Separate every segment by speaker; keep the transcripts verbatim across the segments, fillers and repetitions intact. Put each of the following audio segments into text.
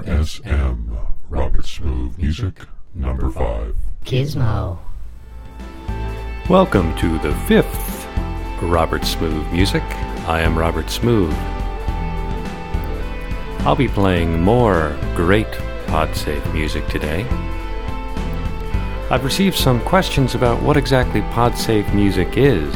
Speaker 1: R S M, Robert Smooth Music, number five.
Speaker 2: Gizmo.
Speaker 3: Welcome to the fifth Robert Smooth Music. I am Robert Smooth. I'll be playing more great PodSafe music today. I've received some questions about what exactly PodSafe music is.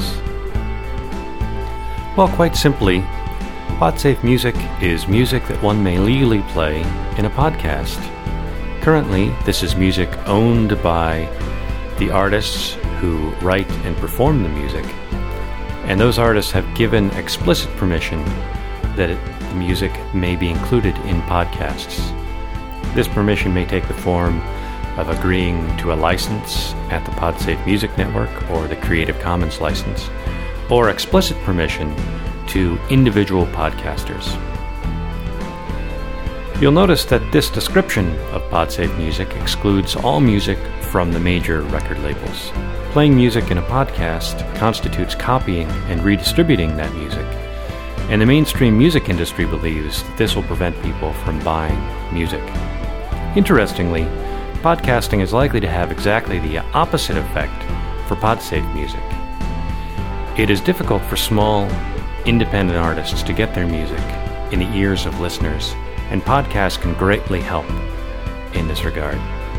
Speaker 3: Well, quite simply, PodSafe music is music that one may legally play in a podcast. Currently, this is music owned by the artists who write and perform the music, and those artists have given explicit permission that it, the music may be included in podcasts. This permission may take the form of agreeing to a license at the PodSafe Music Network or the Creative Commons license, or explicit permission to individual podcasters. You'll notice that this description of PodSafe music excludes all music from the major record labels. Playing music in a podcast constitutes copying and redistributing that music, and the mainstream music industry believes that this will prevent people from buying music. Interestingly, podcasting is likely to have exactly the opposite effect for PodSafe music. It is difficult for small, independent artists to get their music in the ears of listeners, and podcasts can greatly help in this regard.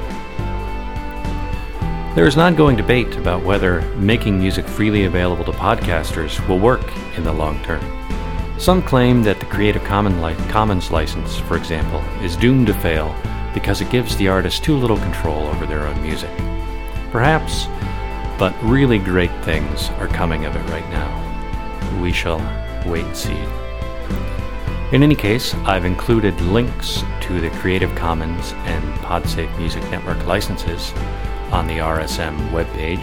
Speaker 3: There is an ongoing debate about whether making music freely available to podcasters will work in the long term. Some claim that the Creative Commons license, for example, is doomed to fail because it gives the artist too little control over their own music. Perhaps, but really great things are coming of it right now. We shall wait and see. In any case, I've included links to the Creative Commons and PodSafe Music Network licenses on the R S M webpage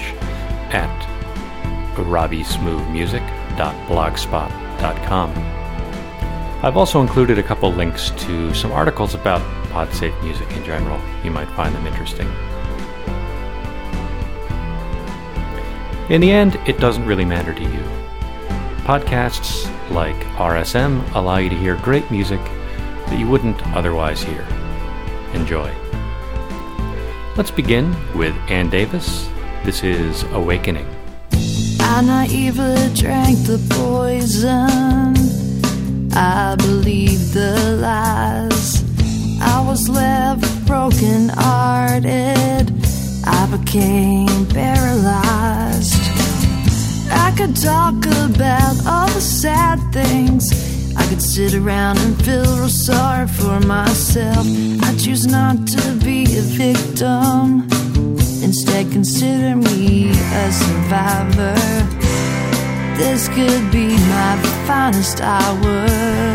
Speaker 3: at robbie smooth music dot blogspot dot com. I've also included a couple links to some articles about PodSafe music in general. You might find them interesting. In the end, it doesn't really matter to you. Podcasts like R S M allow you to hear great music that you wouldn't otherwise hear. Enjoy. Let's begin with Ann Davis. This is Awakening.
Speaker 4: I naively drank the poison. I believed the lies. I was left broken-hearted. I became paralyzed. I could talk about all the sad things. I could sit around and feel real sorry for myself. I choose not to be a victim. Instead, consider me a survivor. This could be my finest hour.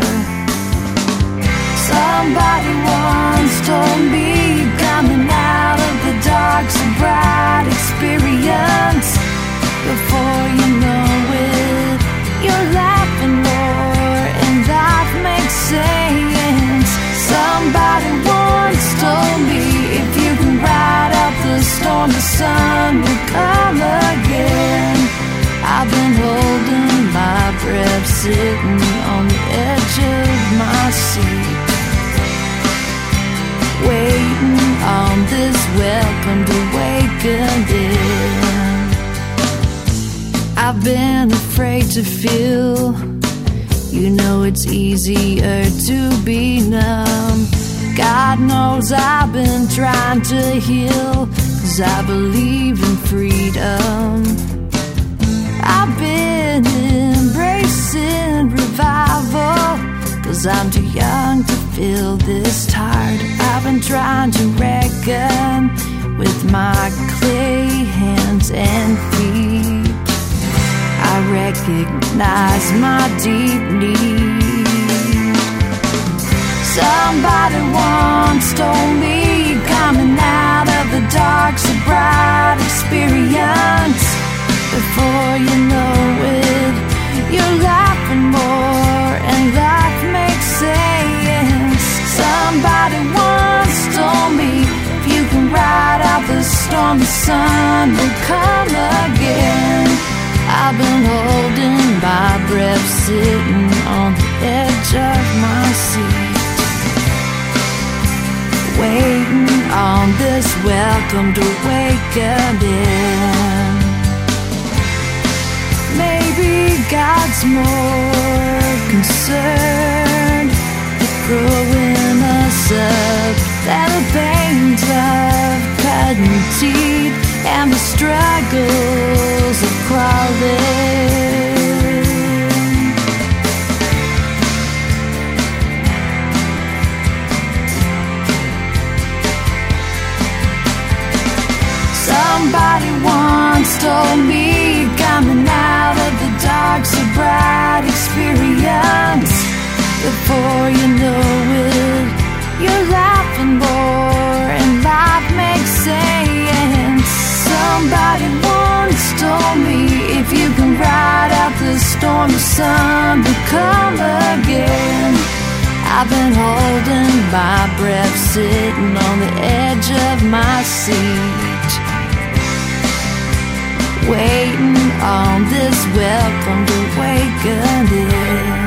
Speaker 4: Somebody once told me coming out of the dark's a bright experience. Before you know it, you're laughing more, and life makes sense. Somebody once told me if you can ride out the storm, the sun will come again. I've been holding my breath, sitting on the edge of my seat, waiting on this welcome to waken in. I've been afraid to feel. You know it's easier to be numb. God knows I've been trying to heal, 'cause I believe in freedom. I've been embracing revival, 'cause I'm too young to feel this tired. I've been trying to reckon with my clay hands and feet. I recognize my deep need. Somebody once told me coming out of the dark's a bright experience. Before you know it, you're laughing more, and life makes sense. Somebody once told me if you can ride out the storm, the sun will come again. I've been holding my breath, sitting on the edge of my seat, on this welcome to awakening. Maybe God's more concerned with growing us up than the pains of cutting teeth and the struggles of crawling. Somebody once told me, coming out of the dark, so bright experience. Before you know it, you're laughing more, and life makes sense. Somebody once told me, if you can ride out the storm, the sun will come again. I've been holding my breath, sitting on the edge of my seat, waiting on this welcome to awakening.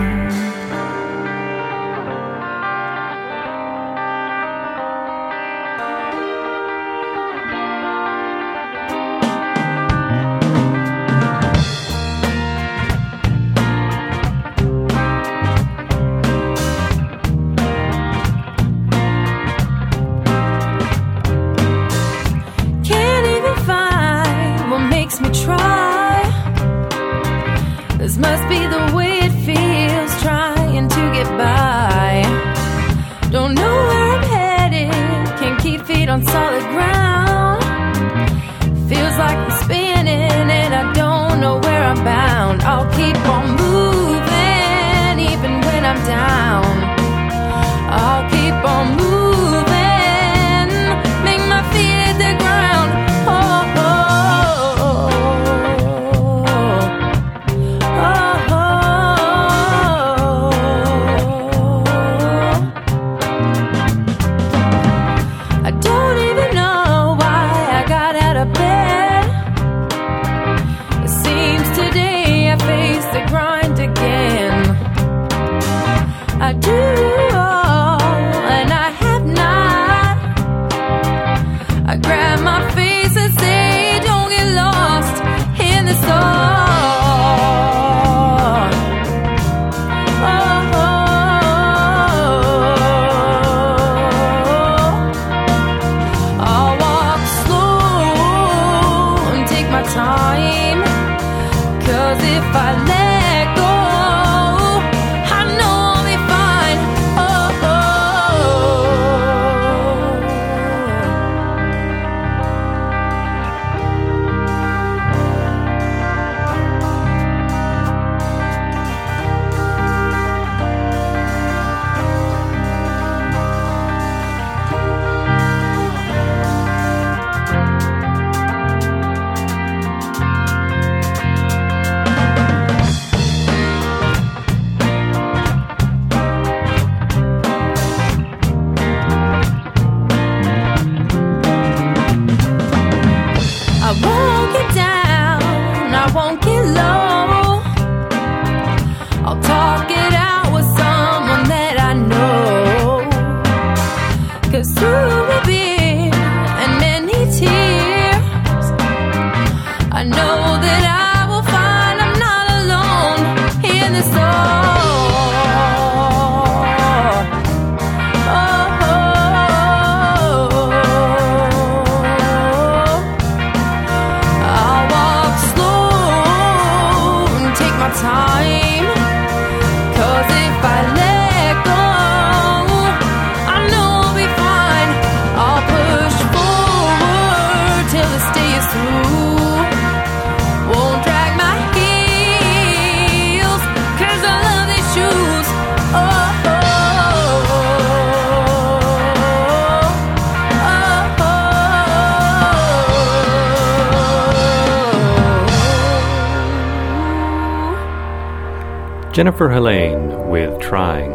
Speaker 3: Jennifer Helene with Trying.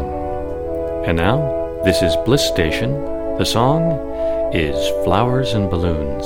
Speaker 3: And now, this is Bliss Station. The song is Flowers and Balloons.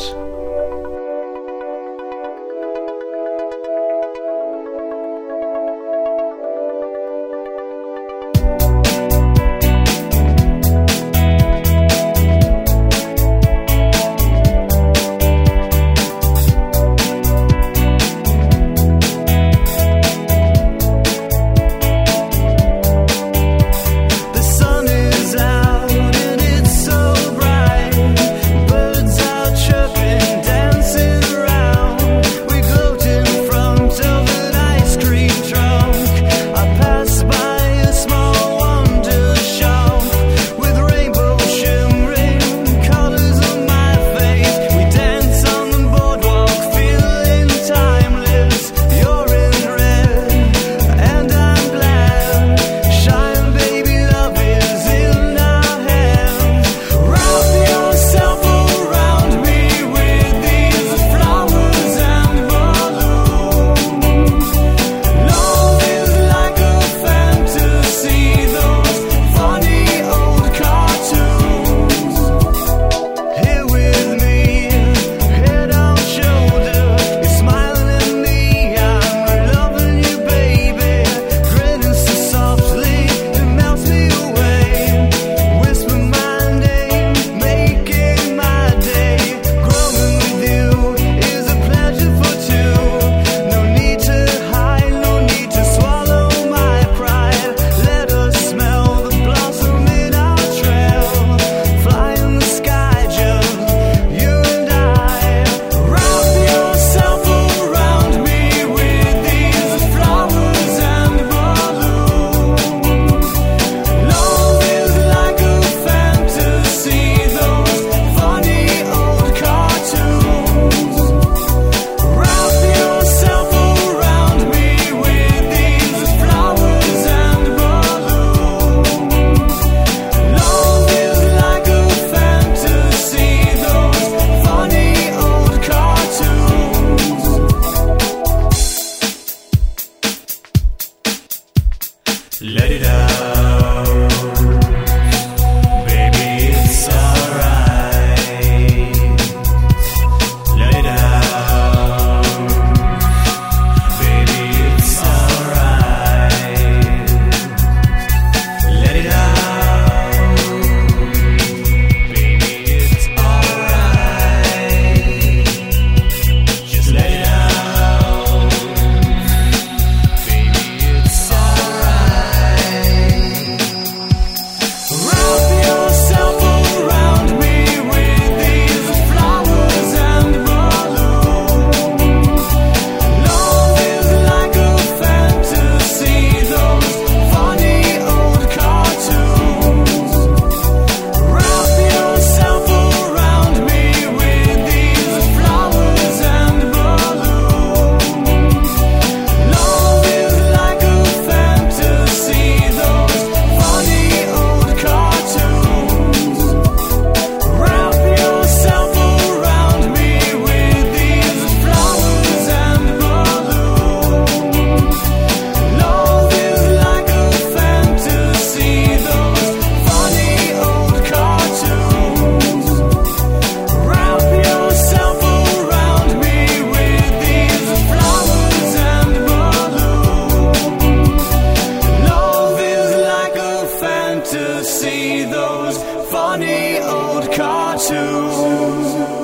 Speaker 2: funny old cartoon.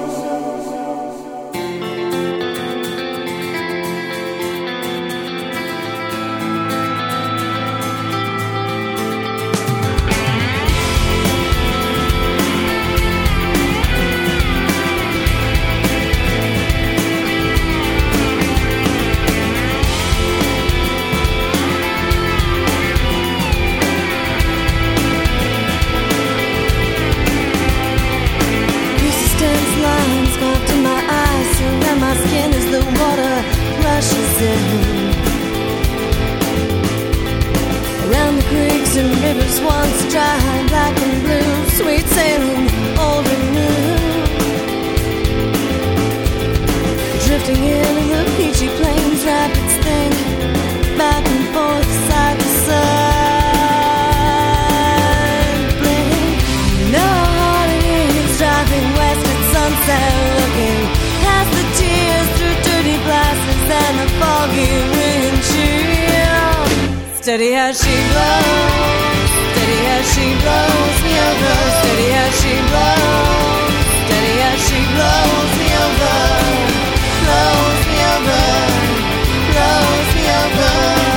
Speaker 4: Around the creeks and rivers once dry, black and blue, sweet sailing, old and new. Drifting into the peachy plains, rapids think, back and forth, side to side. Blink, know what it is, driving west at sunset, looking past the tears through dirty glasses and a foggy windshield. Steady as she blows, steady as she blows me over, steady as she blows, steady as she blows me over, blows me over, blows me over.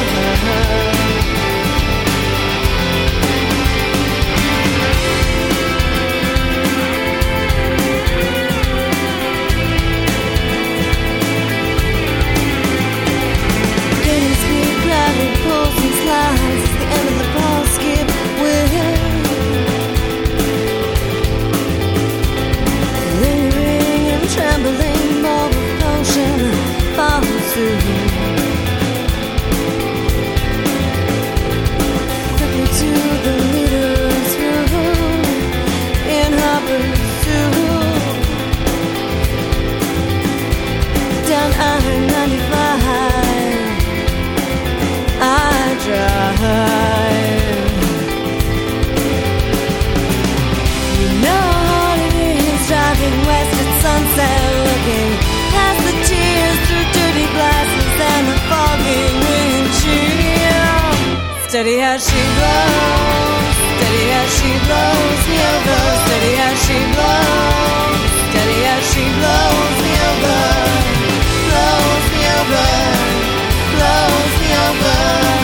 Speaker 4: Steady as she blows, steady as she blows me over, steady as she blows, steady as she blows me over, blows me over, blows me over.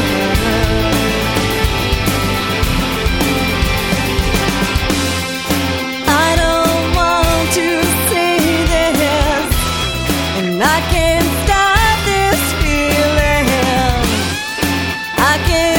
Speaker 4: I don't want to see this, and I can't stop this feeling. I can't.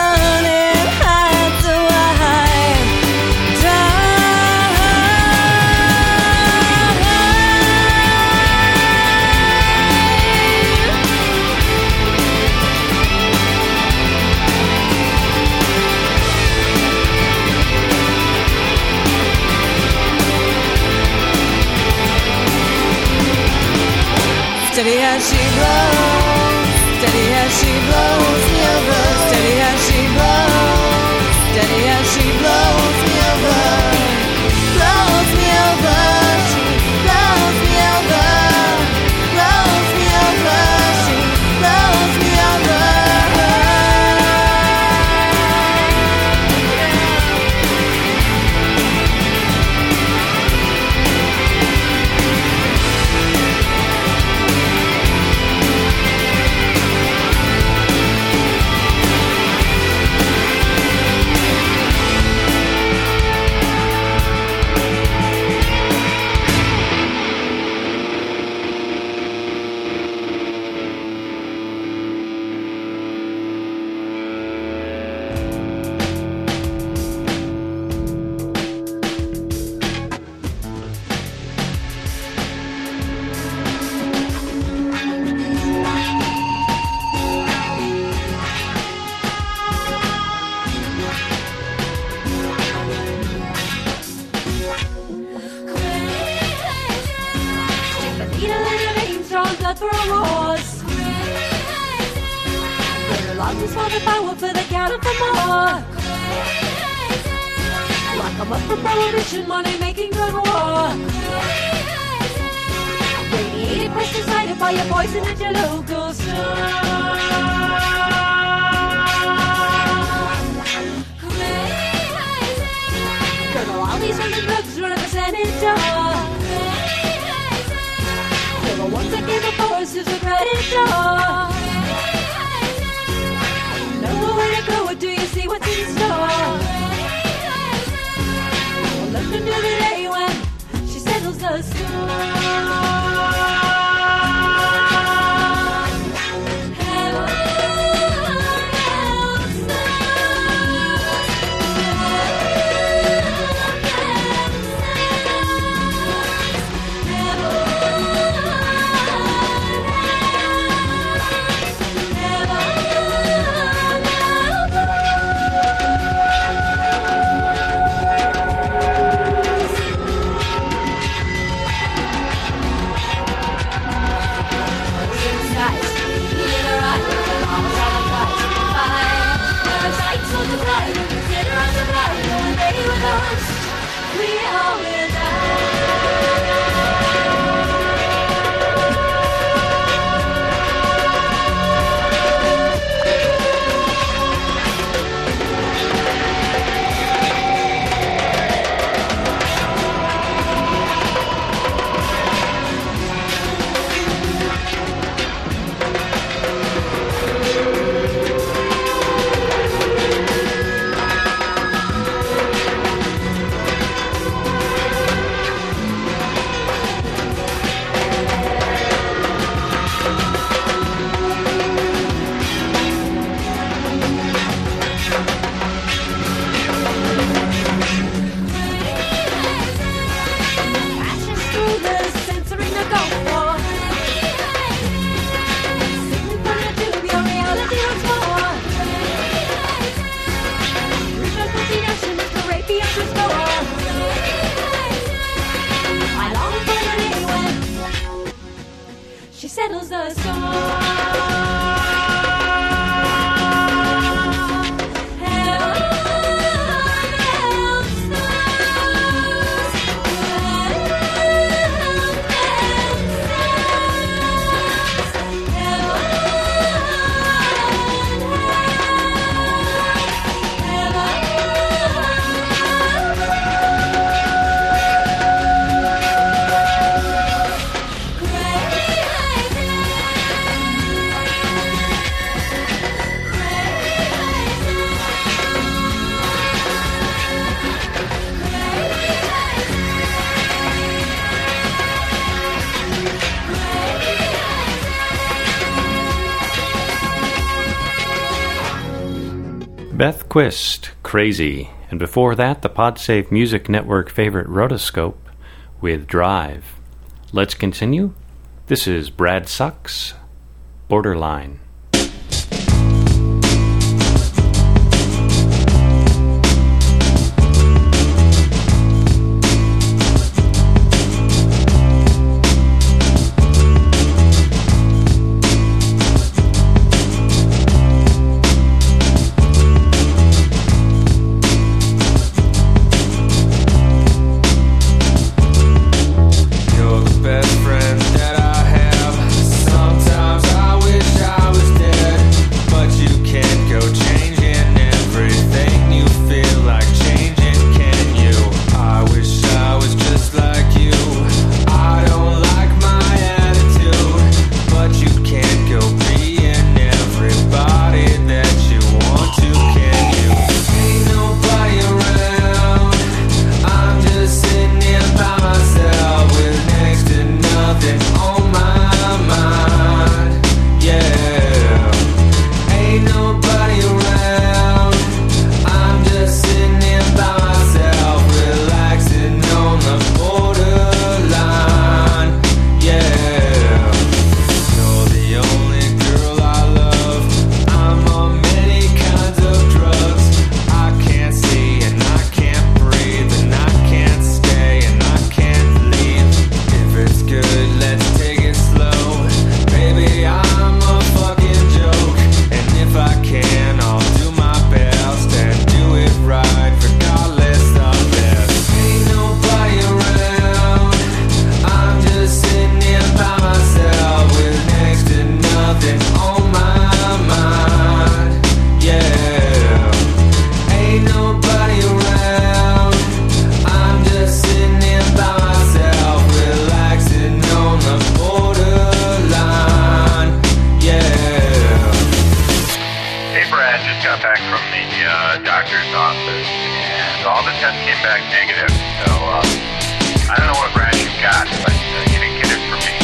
Speaker 4: Steady as she blows, steady as she blows me over, steady as she blows, steady as she blows me over, blows me over, she blows me over, blows me over, she blows me over.
Speaker 5: Blood for a horse. Better lock this for the power for the counter for more. Lock 'em up for prohibition, money making drug war. Radiated press decided by your poison at your local store. Circle all these other drugs run a percentage of. They're the ones that came before us who's a predator. Nowhere to go, do you see what's in store? Well, look into the day when she settles the score. Settles the score.
Speaker 3: Beth Quist, Crazy, and before that, the PodSafe Music Network favorite Rotoscope with Drive. Let's continue. This is Brad Sucks, Borderline.
Speaker 6: You're the best friend that I have. Sometimes I wish I was So uh, I don't know what brand you got, but uh, you didn't get it from me.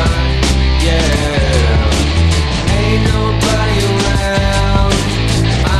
Speaker 2: Ain't nobody around.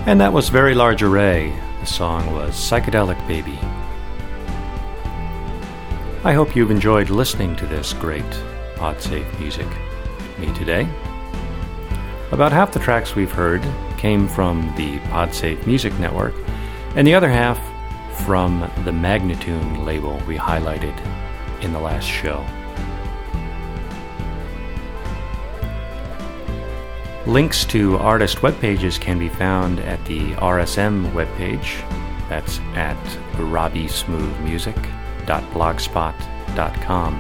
Speaker 3: And that was Very Large Array. The song was Psychedelic Baby. I hope you've enjoyed listening to this great PodSafe music with me today. About half the tracks we've heard came from the PodSafe Music Network, and the other half from the Magnatune label we highlighted in the last show. Links to artist web pages can be found at the R S M webpage. That's at robbie smooth music dot blogspot dot com.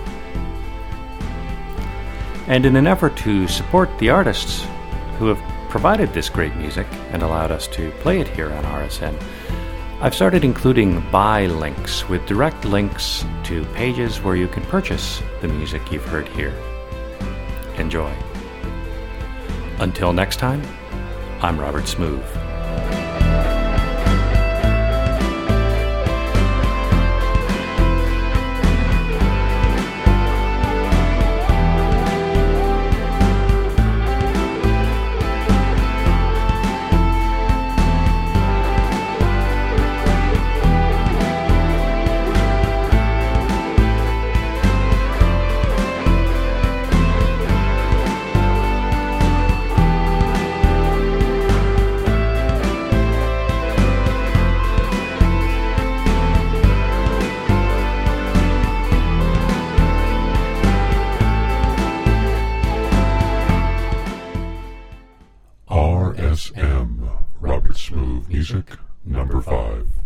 Speaker 3: And in an effort to support the artists who have provided this great music and allowed us to play it here on R S M, I've started including buy links with direct links to pages where you can purchase the music you've heard here. Enjoy. Until next time, I'm Robert Smooth.
Speaker 1: R S M, Robert Smooth Music, number five.